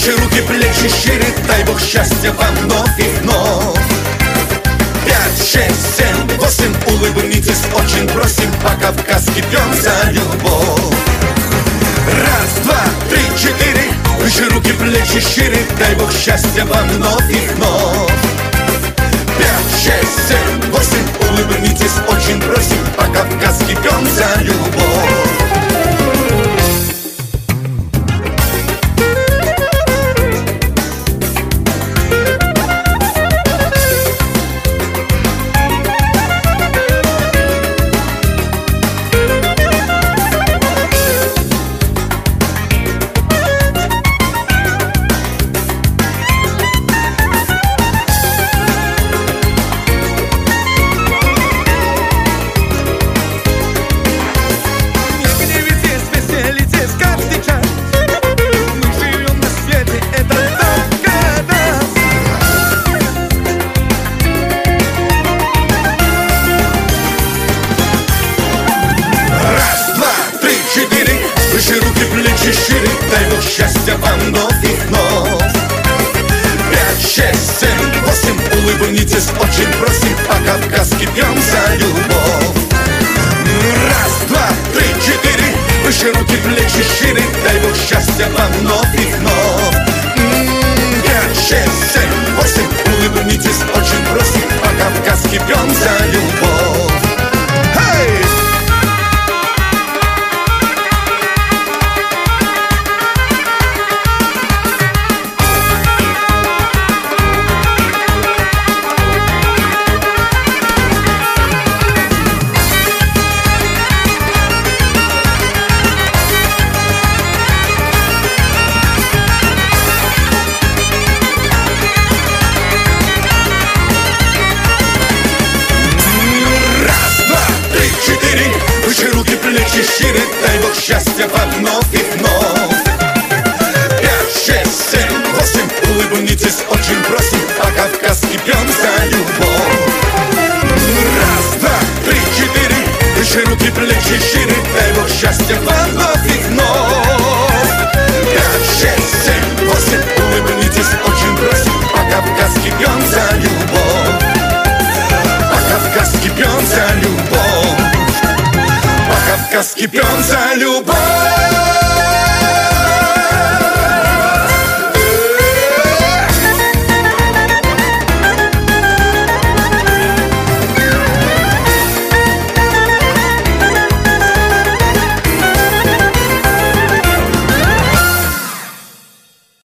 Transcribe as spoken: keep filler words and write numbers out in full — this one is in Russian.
Выше руки, плечи шире, дай Бог счастья вам вновь и вновь. Пять, шесть, семь, восемь, улыбнитесь, очень просим, по-кавказски пьем за любовь. Раз, два, три, четыре, выше руки, плечи шире, дай Бог счастья вам вновь и вновь. Пять, шесть, семь, восемь, улыбнитесь, очень просим, по-кавказски пьем за любовь. Счастья вам вновь и вновь. Пять, шесть, семь, восемь, улыбнитесь, очень просим, по-кавказски пьем за любовь. Раз, два, три, четыре, выше руки, плечи шире, дай Бог счастья вам вновь и вновь. Пять, шесть, семь, восемь, улыбнитесь, очень просим, по-кавказски пьем за любовь. Hey! Шире, дай Бог счастья вам вновь и вновь. Пять, шесть, семь, восемь, улыбнитесь, очень просим, по-кавказски пьем за любовь. Раз, два, три, четыре, выше руки, плечи шире, дай Бог счастья вам вновь и вновь. Пять, шесть, семь, восемь, улыбнитесь, очень просим, по-кавказски пьем за любовь. По-кавказски пьем за любовь. По-кавказски пьем за любовь.